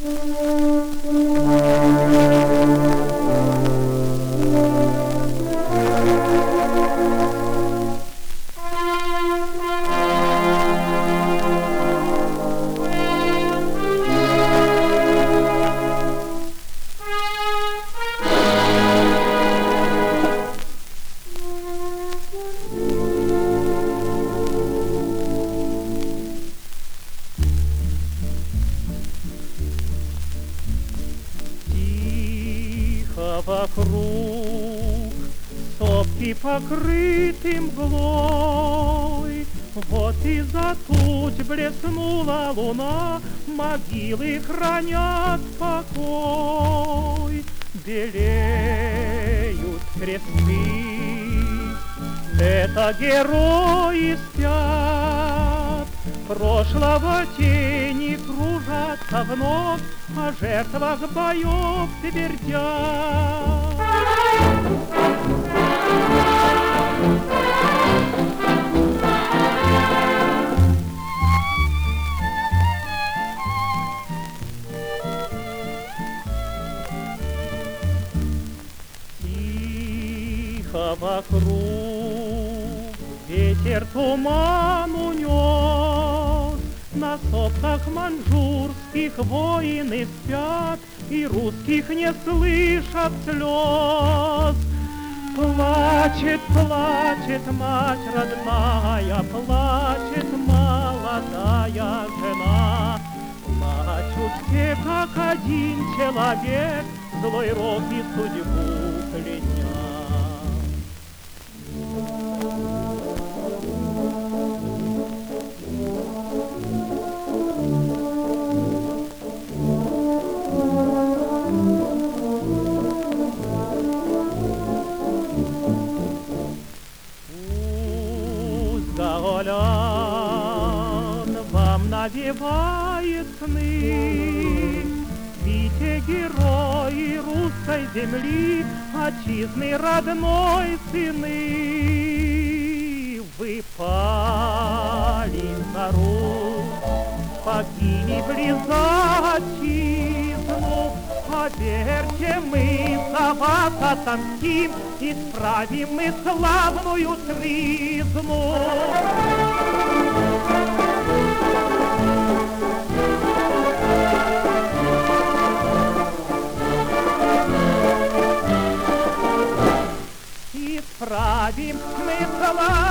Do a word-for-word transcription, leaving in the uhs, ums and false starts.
Вокруг сопки покрыты мглой, вот из-за туч блеснула луна, могилы хранят покой. Белеют кресты, это герои спят, прошлого тени кружатся вновь, о жертвах боев твердят. Тихо вокруг ветер туман унес, на сопках маньчжурских воины спят, и русских не слышат слез. Плачет, плачет мать родная, плачет молодая жена. Плачут все, как один человек, злой рок и судьбу кляня. Гаолян вам навевает сны, видите герои русской земли, отчизны родной сыны. Вы пали за Русь, погибли за отчизну, поверьте, мы за вас отомстим, исправим мы славную тризну. Исправим мы славную